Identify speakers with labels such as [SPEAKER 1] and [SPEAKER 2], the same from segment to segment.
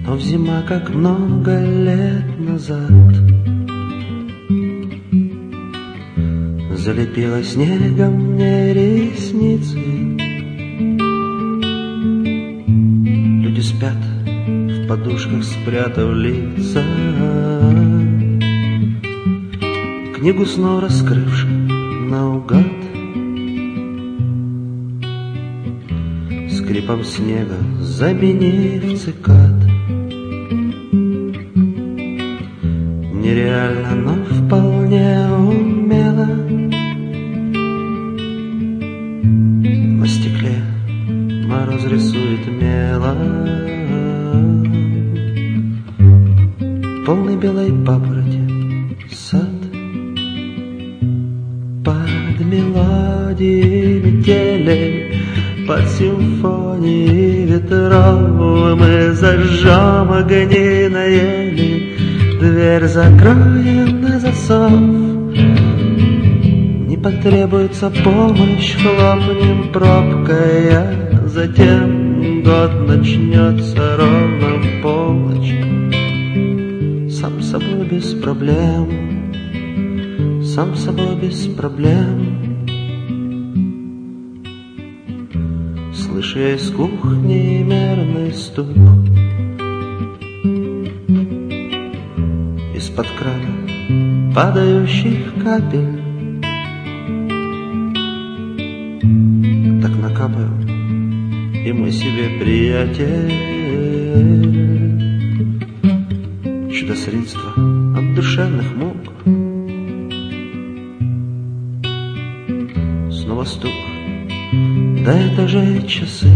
[SPEAKER 1] Но в зима, как много лет назад, залепила снегом мне ресницы. Люди спят, в подушках спрятав лица, книгу снова раскрывши наугад. Скрипом снега заменив цикад. Нереально, но вполне умело на стекле мороз рисует мелом. Полный белой папороти сад. Под мелодии метели, под симфонией ветров мы зажжем огни на ели, дверь закроем на засов. Не потребуется помощь, хлопнем пробкой, а затем год начнется ровно в полночь. Сам собой без проблем, сам собой без проблем. Слышу я из кухни мерный стук, из-под крана падающих капель. Так накапаю, и мы себе приятель. Чудо-средство от душевных мук. Снова стук, да это же часы.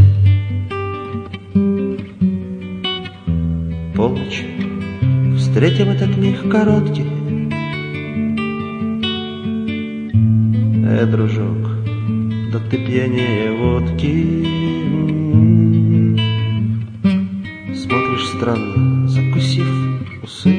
[SPEAKER 1] Полночь, встретим этот миг короткий. Дружок, да ты пьянее водки. Смотришь странно, закусив усы.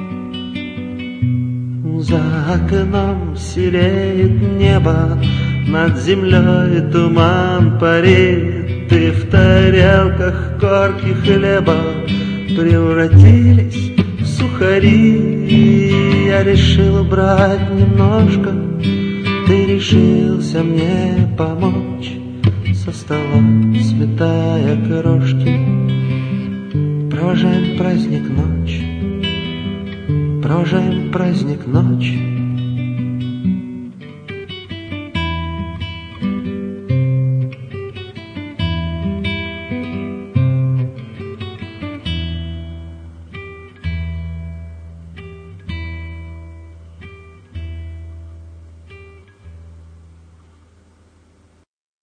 [SPEAKER 1] За окном сереет небо, над землей туман парит. Ты в тарелках корки хлеба превратились в сухари. Я решил убрать немножко, ты решился мне помочь, со стола сметая крошки. Провожаем праздник ночь, провожаем праздник ночь.